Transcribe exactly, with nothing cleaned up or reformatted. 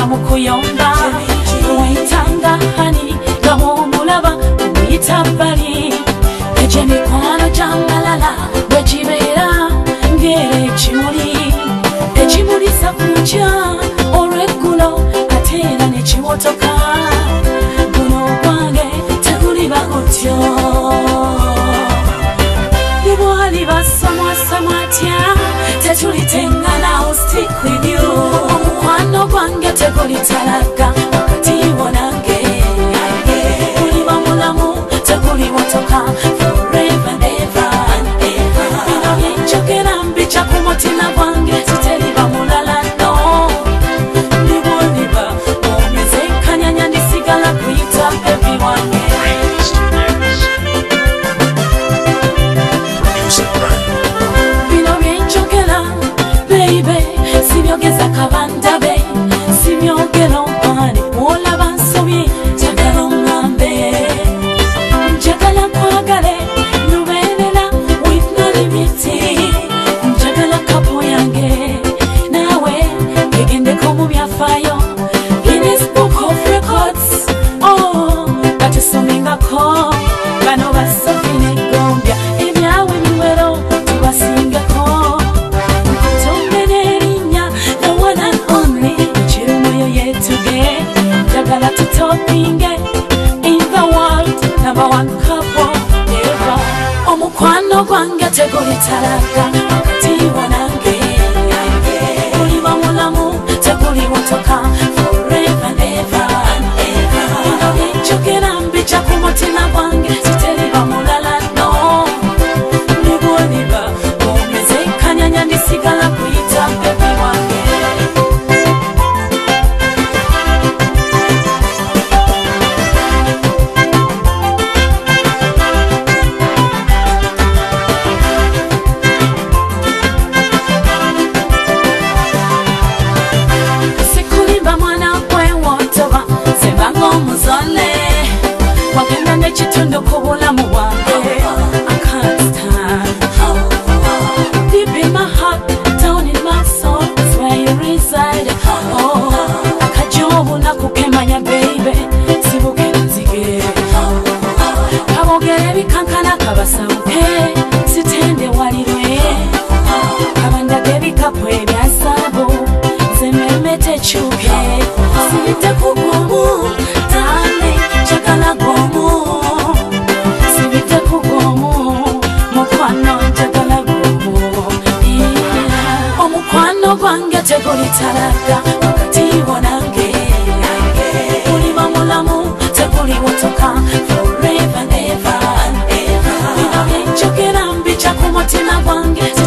mukuyomba witanga hani gabomulaba witabali eje mikwano jangalala bwekibera ngere kimuli ekimulisa kuja olweggulo atera nekimotoka guno gwange teguliba otyo libwali basamwasamwatya tetulitengana I'll stick with you omukwano gwange tegulitalaga wakati wonange guliba mulamu tegulimotoka forever and ever and ever bino byenjogera mbica ku mutima gwange siteriba mulala no libwoliba omeze kanyanya ndisigala kuyita baby wange bino byenjogera baby sibyogeza kabandabe sibyogera omwani olaba nsobye njagala omwambe njagala kwagale lubeerera with no limiti njagala kapo yange nawe gegendeko mu byafaayo Guinness Book of Records oh batusomengako bano basofine gombya ebyawe miwero tubasingako nkutonde n'erinnya the one and only kirumoyo yetuge njagala tutopinge in the world number one couple ever omukwano gwange tegulitalaga wakati wonange guliba mulamu teguliwotoka forever and ever and ever bino byenjogera mbica ku mutima gwange siteriba mulala no libwoliba omeze kanyanya ndisigala kuyita baby wange sikulimba mwana gwewotoba sembanga omuzole wagenda nekitundu ku bulamu bwange I can't stand deep in my heart down in my soul is where you reside oh akajobu nakukemanya baby sibugera nzige kabogere bikankana kabasabuke sitende walirwe kabandage bikapu ebyasabu zememete chuke sibite kugomu tane chakala gomu sibite kugomu mukwano chakala gomu yeah. omukwano gwange tegulitalaga wakati wonange guliba mulamu teguliwotoka forever and ever and ever bino byenjogera mbica ku mutima gwange